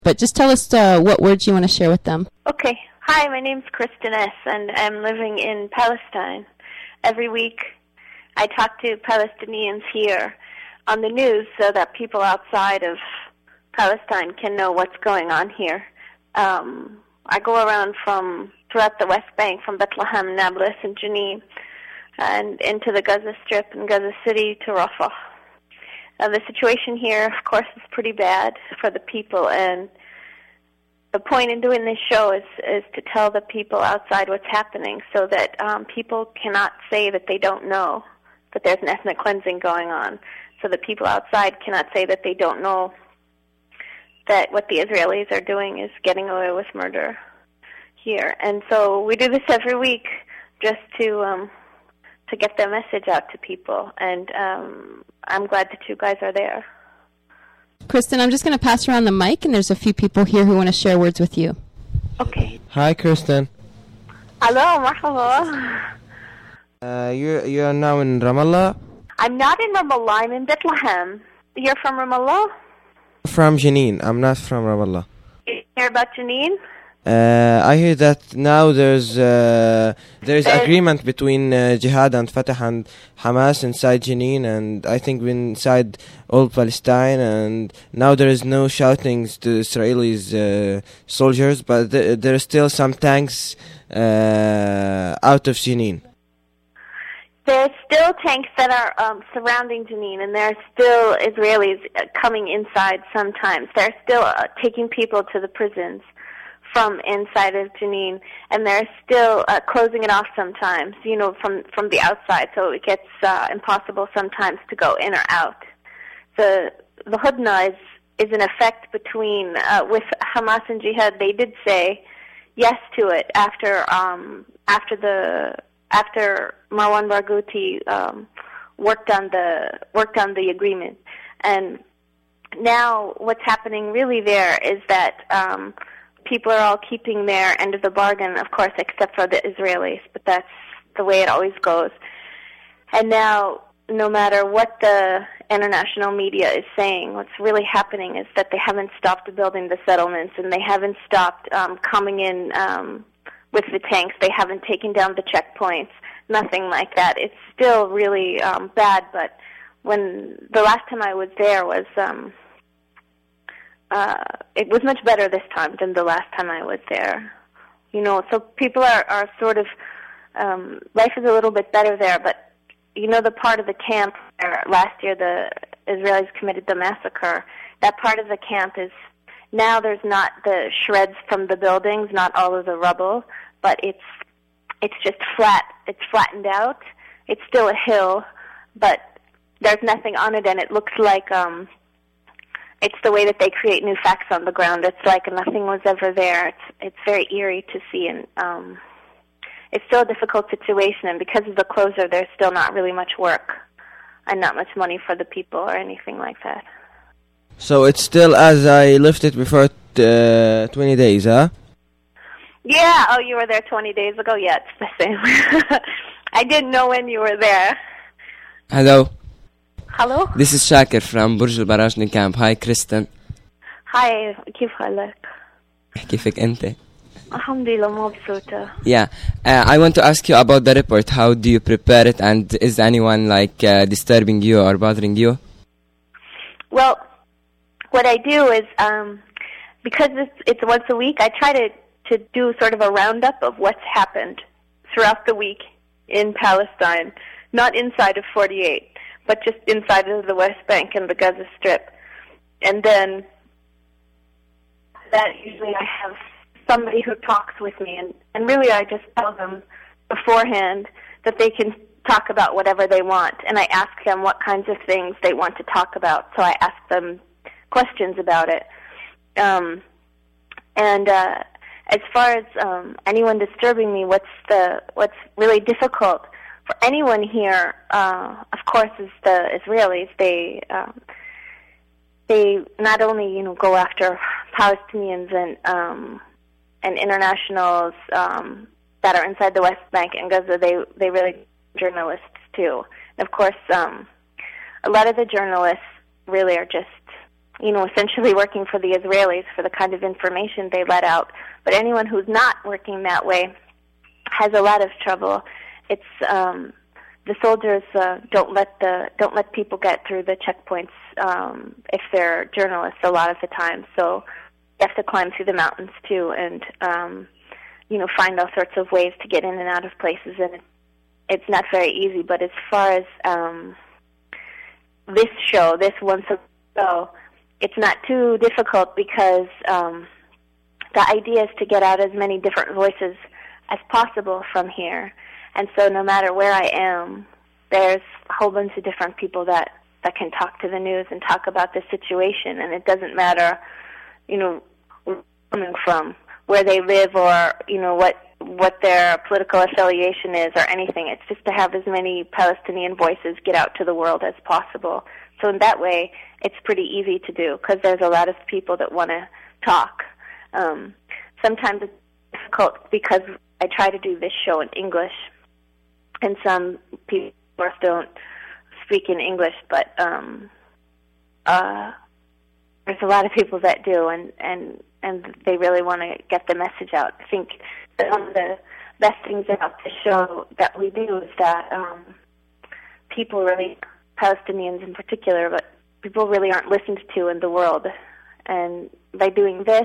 But just tell us what words you want to share with them. Okay. Hi, my name's Kristen S., and I'm living in Palestine. Every week I talk to Palestinians here on the news so that people outside of Palestine can know what's going on here. I go around throughout the West Bank, from Bethlehem, Nablus, and Jenin, and into the Gaza Strip and Gaza City to Rafah. The situation here, of course, is pretty bad for the people, and the point in doing this show is to tell the people outside what's happening so that people cannot say that they don't know that there's an ethnic cleansing going on, so that people outside cannot say that they don't know that what the Israelis are doing is getting away with murder here. And so we do this every week just to get the message out to people, and I'm glad that you guys are there. Kristen, I'm just going to pass around the mic, and there's a few people here who want to share words with you. Okay. Hi, Kristen. Hello, marhaba. You are now in Ramallah? I'm not in Ramallah, I'm in Bethlehem. You're from Ramallah? From Jenin. I'm not from Ramallah. You hear about Jenin? I hear that now there's agreement between Jihad and Fatah and Hamas inside Jenin, and I think inside all Palestine, and now there is no shoutings to Israelis soldiers, but there are still some tanks out of Jenin. There's still tanks that are surrounding Jenin, and there are still Israelis coming inside sometimes. They're still taking people to the prisons from inside of Jenin, and they're still closing it off sometimes, from the outside, so it gets impossible sometimes to go in or out. The Hudna is in effect between, with Hamas and Jihad. They did say yes to it after Marwan Barghouti worked on the agreement. And now what's happening really there is that people are all keeping their end of the bargain, of course, except for the Israelis, but that's the way it always goes. And now, no matter what the international media is saying, what's really happening is that they haven't stopped building the settlements, and they haven't stopped coming in with the tanks. They haven't taken down the checkpoints, nothing like that. It's still really bad, but when the last time I was there was it was much better this time than the last time I was there. So people are sort of, life is a little bit better there, but the part of the camp where last year the Israelis committed the massacre, that part of the camp is, now there's not the shreds from the buildings, not all of the rubble, but it's just flat. It's flattened out. It's still a hill, but there's nothing on it, and it looks like it's the way that they create new facts on the ground. It's like nothing was ever there. It's very eerie to see, and it's still a difficult situation, and because of the closure, there's still not really much work and not much money for the people or anything like that. So it's still as I left it before 20 days, huh? Yeah, oh, you were there 20 days ago? Yeah, it's the same. I didn't know when you were there. Hello. Hello? This is Shakir from Burj Al Barajni camp. Hi, Kristen. Hi, كيف حالك? كيفك أنت? الحمد لله مبسوطة. Yeah, I want to ask you about the report. How do you prepare it, and is anyone disturbing you or bothering you? Well, what I do is, because it's once a week, I try to do sort of a roundup of what's happened throughout the week in Palestine, not inside of 48, but just inside of the West Bank and the Gaza Strip. And then that usually I have somebody who talks with me, and really I just tell them beforehand that they can talk about whatever they want, and I ask them what kinds of things they want to talk about, so I ask them questions about it. As far as anyone disturbing me, what's really difficult for anyone here, of course, is the Israelis. They not only go after Palestinians and internationals that are inside the West Bank and Gaza. They really journalists too. And of course, a lot of the journalists really are just essentially working for the Israelis for the kind of information they let out. But anyone who's not working that way has a lot of trouble. It's the soldiers don't let people get through the checkpoints if they're journalists a lot of the time. So you have to climb through the mountains too, and find all sorts of ways to get in and out of places, and it's not very easy. But as far as this Once a Show, it's not too difficult because the idea is to get out as many different voices as possible from here. And so no matter where I am, there's a whole bunch of different people that can talk to the news and talk about the situation. And it doesn't matter, where they're coming from, where they live, or, what their political affiliation is or anything. It's just to have as many Palestinian voices get out to the world as possible. So in that way, it's pretty easy to do because there's a lot of people that want to talk. Sometimes it's difficult because I try to do this show in English, and some people, of course, don't speak in English, but there's a lot of people that do, and they really want to get the message out. I think that one of the best things about the show that we do is that people really, Palestinians in particular, but people really aren't listened to in the world. And by doing this,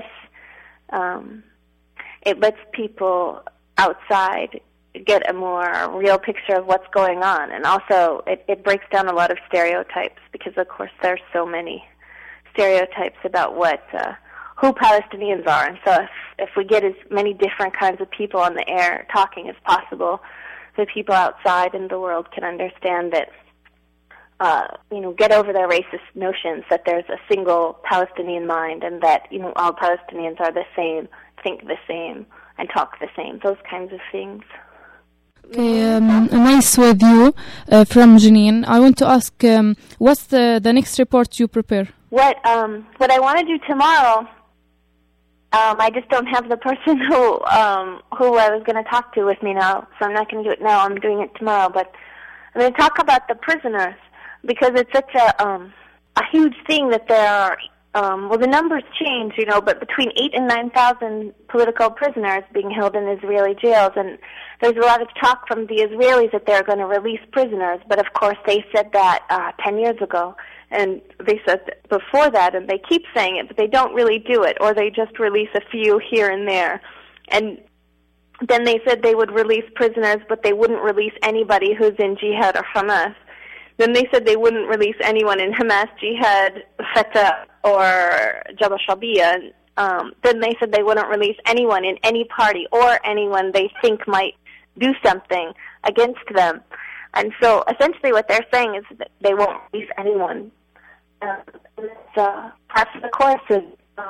it lets people outside get a more real picture of what's going on. And also, it breaks down a lot of stereotypes because, of course, there's so many stereotypes about who Palestinians are. And so if we get as many different kinds of people on the air talking as possible, the people outside in the world can understand that, get over their racist notions that there's a single Palestinian mind and that, all Palestinians are the same, think the same, and talk the same, those kinds of things. Okay, nice with you from Jenin. I want to ask, what's the next report you prepare? What I want to do tomorrow, I just don't have the person who I was going to talk to with me now, so I'm not going to do it now. I'm doing it tomorrow, but I'm going to talk about the prisoners because it's such a huge thing that there are. The numbers change, but between 8,000 and 9,000 political prisoners being held in Israeli jails, and there's a lot of talk from the Israelis that they're going to release prisoners, but of course they said that 10 years ago, and they said before that, and they keep saying it, but they don't really do it, or they just release a few here and there. And then they said they would release prisoners, but they wouldn't release anybody who's in Jihad or Hamas. Then they said they wouldn't release anyone in Hamas, Jihad, Fatah, or Jabhat Shabiya. Then they said they wouldn't release anyone in any party or anyone they think might do something against them. And so essentially what they're saying is that they won't release anyone. Part of the course is,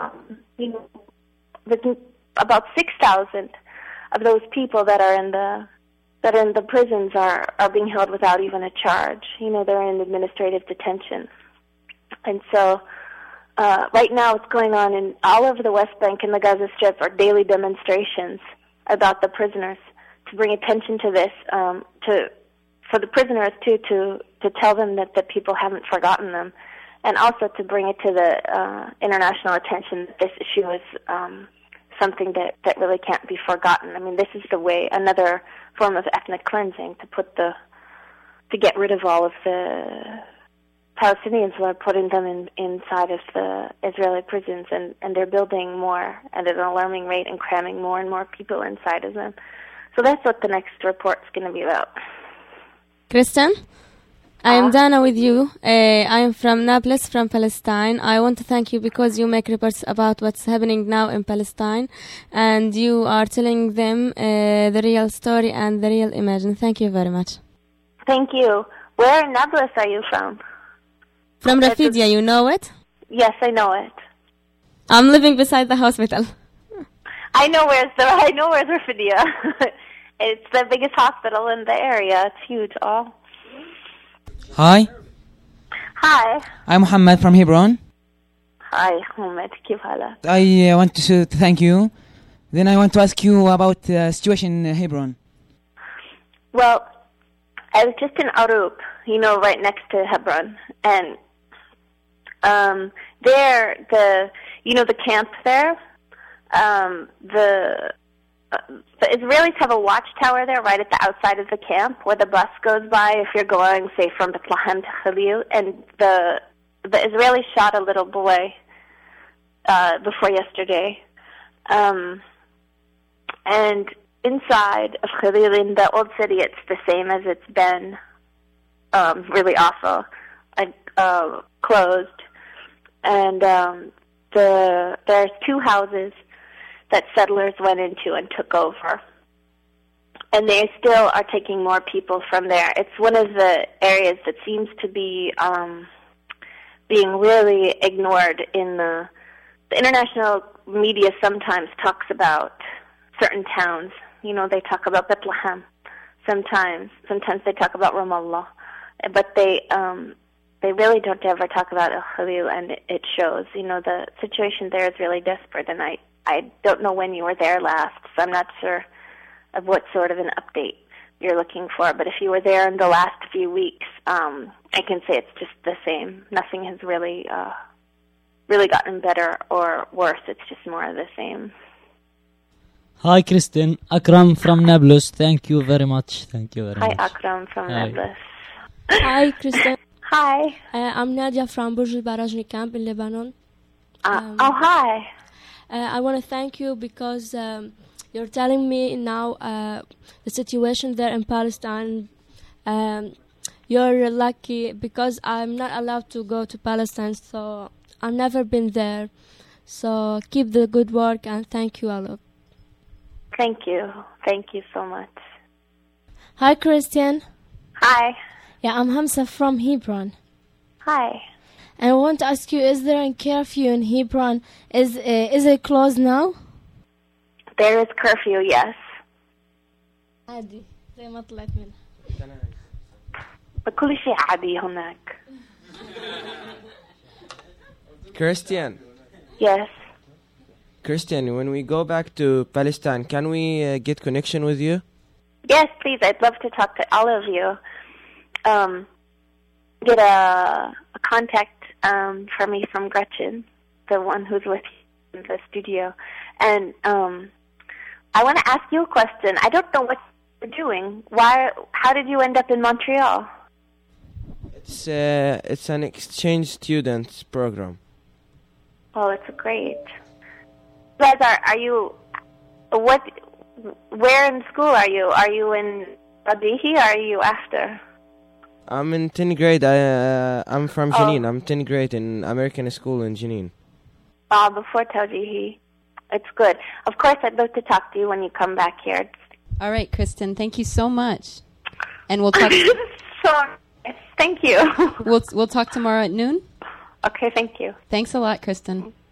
about 6,000 of those people that are in the prisons are being held without even a charge. They're in administrative detention. And so right now what's going on in all over the West Bank and the Gaza Strip are daily demonstrations about the prisoners to bring attention to this, for the prisoners too, to tell them that the people haven't forgotten them, and also to bring it to the international attention that this issue is something that really can't be forgotten. I mean, this is the way, another form of ethnic cleansing, to get rid of all of the Palestinians who are putting them inside of the Israeli prisons, and they're building more at an alarming rate and cramming more and more people inside of them. So that's what the next report's going to be about. Kristen, I am Dana with you. I am from Nablus, from Palestine. I want to thank you because you make reports about what's happening now in Palestine, and you are telling them the real story and the real image. And thank you very much. Thank you. Where in Nablus are you from? From Rafidia, you know it? Yes, I know it. I'm living beside the hospital. I know where's Rafidia. It's the biggest hospital in the area. It's huge. Oh. Hi. Hi. I'm Muhammad from Hebron. Hi, Muhammad. كيف حالك? I want to thank you. Then I want to ask you about the situation in Hebron. Well, I was just in Arup, right next to Hebron, and the camp there, the Israelis have a watchtower there right at the outside of the camp where the bus goes by if you're going, say, from Bethlehem to Khalil, and the Israelis shot a little boy before yesterday. And inside of Khalil, in the old city, it's the same as it's been, really awful, closed. And there's 2 houses that settlers went into and took over. And they still are taking more people from there. It's one of the areas that seems to be being really ignored in the international media. Sometimes talks about certain towns. They talk about Bethlehem sometimes. Sometimes they talk about Ramallah. But they really don't ever talk about El Khalil, and it shows. The situation there is really desperate, and I don't know when you were there last, so I'm not sure of what sort of an update you're looking for. But if you were there in the last few weeks, I can say it's just the same. Nothing has really gotten better or worse. It's just more of the same. Hi, Kristen. Akram from Nablus. Thank you very much. Hi, Akram from Nablus. Hi, Kristen. Hi. I'm Nadia from Burj Al Barajni camp in Lebanon. Hi. I want to thank you because you're telling me now the situation there in Palestine. You're lucky because I'm not allowed to go to Palestine, so I've never been there. So keep the good work, and thank you a lot. Thank you. Thank you so much. Hi, Christian. Hi. Yeah, I'm Hamza from Hebron. Hi. And I want to ask you, is there a curfew in Hebron? Is it closed now? There is curfew, yes. عادي زي ما طلعت منها. كل شيء عادي هناك. Christian. Yes. Christian, when we go back to Palestine, can we get connection with you? Yes, please. I'd love to talk to all of you. Get a contact for me from Gretchen, the one who's with you in the studio. And I want to ask you a question. I don't know what you're doing. How did you end up in Montreal? It's an exchange student program. Oh, it's great. You guys are you, where in school are you? Are you in Radihi or are you after? I'm in 10th grade. I'm from Jenin. I'm 10th grade in American school in Jenin. Before Tawjihi. It's good. Of course, I'd love to talk to you when you come back here. All right, Kristen, thank you so much. And we'll talk. Thank you. We'll talk tomorrow at noon. Okay, thank you. Thanks a lot, Kristen.